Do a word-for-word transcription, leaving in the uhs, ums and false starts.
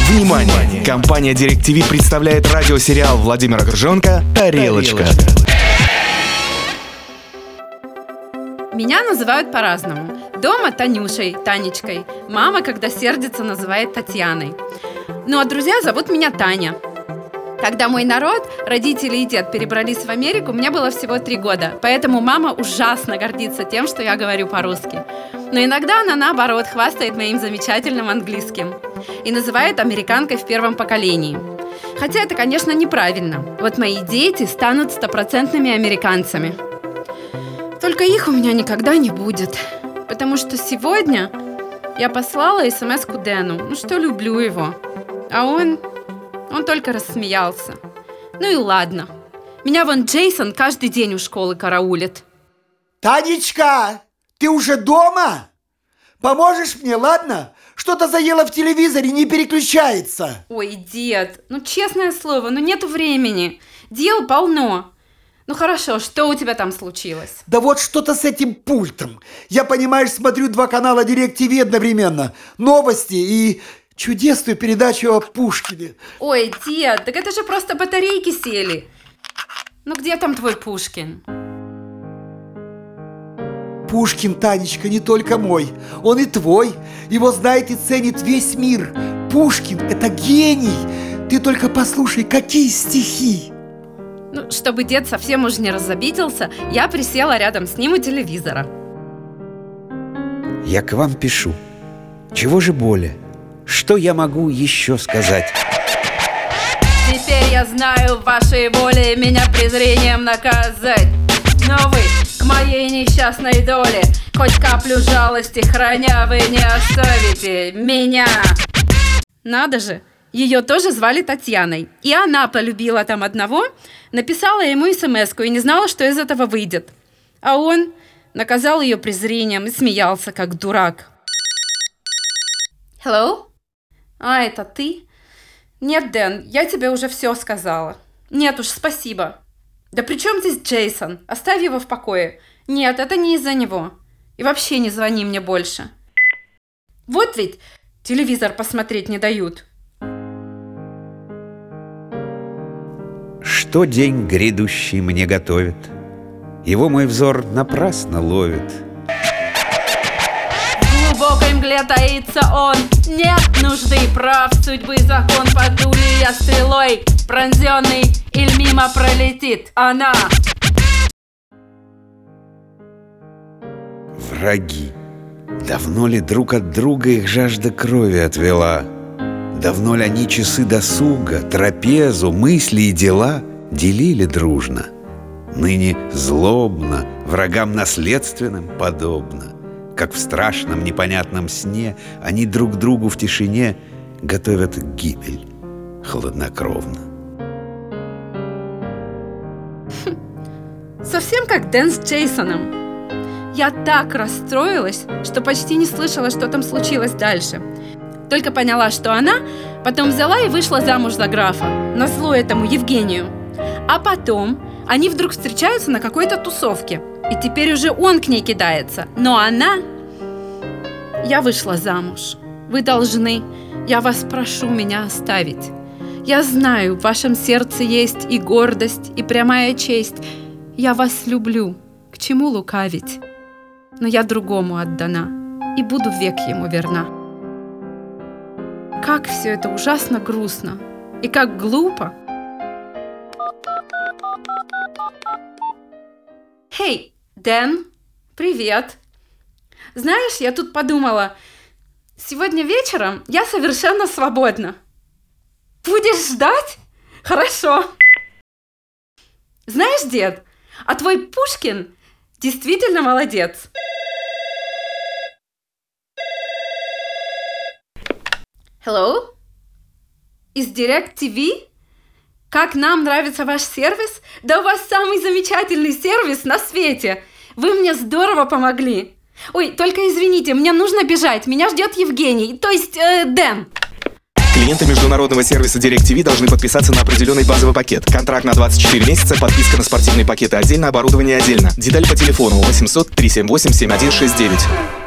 Внимание! Компания DirecTV представляет радиосериал Владимира Гржонка «Тарелочка». Меня называют по-разному. Дома Танюшей, Танечкой. Мама, когда сердится, называет Татьяной. Ну а друзья зовут меня Таня. Когда мой народ, родители и дед перебрались в Америку, мне было всего три года. Поэтому мама ужасно гордится тем, что я говорю по-русски. Но иногда она, наоборот, хвастает моим замечательным английским и называет американкой в первом поколении. Хотя это, конечно, неправильно. Вот мои дети станут стопроцентными американцами. Только их у меня никогда не будет. Потому что сегодня я послала смс-ку Дэну, ну что люблю его. А он... Он только рассмеялся. Ну и ладно. Меня вон Джейсон каждый день у школы караулит. Танечка, ты уже дома? Поможешь мне, ладно? Что-то заело в телевизоре, не переключается. Ой, дед, ну честное слово, ну нету времени. Дел полно. Ну хорошо, что у тебя там случилось? Да вот что-то с этим пультом. Я, понимаешь, смотрю два канала DirecTV одновременно. Новости и... чудесную передачу о Пушкине. Ой, дед, так это же просто батарейки сели. Ну где там твой Пушкин? Пушкин, Танечка, не только мой. Он и твой. Его знает и ценит весь мир. Пушкин – это гений. Ты только послушай, какие стихи. Ну, чтобы дед совсем уж не разобиделся, я присела рядом с ним у телевизора. Я к вам пишу. Чего же более? Что я могу еще сказать? Теперь я знаю вашей воле меня презрением наказать. Но вы к моей несчастной доле хоть каплю жалости храня, вы не оставите меня. Надо же, ее тоже звали Татьяной. И она полюбила там одного, написала ему смс-ку и не знала, что из этого выйдет. А он наказал ее презрением и смеялся, как дурак. Hello? А, это ты? Нет, Дэн, я тебе уже все сказала. Нет уж, спасибо. Да при чем здесь Джейсон? Оставь его в покое. Нет, это не из-за него. И вообще не звони мне больше. Вот ведь телевизор посмотреть не дают. Что день грядущий мне готовит? Его мой взор напрасно ловит. В глубокой мгле таится он. Нет нужды прав судьбы закон. Подули я стрелой пронзенный, иль мимо пролетит она. Враги. Давно ли друг от друга их жажда крови отвела? Давно ли они часы досуга, трапезу, мысли и дела делили дружно? Ныне злобно, врагам наследственным подобно, как в страшном непонятном сне они друг другу в тишине готовят гибель хладнокровно. Совсем как Дэн с Джейсоном. Я так расстроилась, что почти не слышала, что там случилось дальше. Только поняла, что она потом взяла и вышла замуж за графа, назло этому Евгению. А потом они вдруг встречаются на какой-то тусовке, и теперь уже он к ней кидается. Но она... Я вышла замуж. Вы должны... Я вас прошу меня оставить. Я знаю, в вашем сердце есть и гордость, и прямая честь. Я вас люблю. К чему лукавить? Но я другому отдана, и буду век ему верна. Как все это ужасно грустно, и как глупо. Хей, Дэн, привет. Знаешь, я тут подумала, сегодня вечером я совершенно свободна. Будешь ждать? Хорошо. Знаешь, дед, а твой Пушкин действительно молодец. Hello? Из DirecTV? Как нам нравится ваш сервис? Да у вас самый замечательный сервис на свете. Вы мне здорово помогли. Ой, только извините, мне нужно бежать. Меня ждет Евгений, то есть э, Дэн. Клиенты международного сервиса DirecTV должны подписаться на определенный базовый пакет. Контракт на двадцать четыре месяца, подписка на спортивные пакеты отдельно, оборудование отдельно. Детали по телефону восемьсот триста семьдесят восемь семь один шесть девять.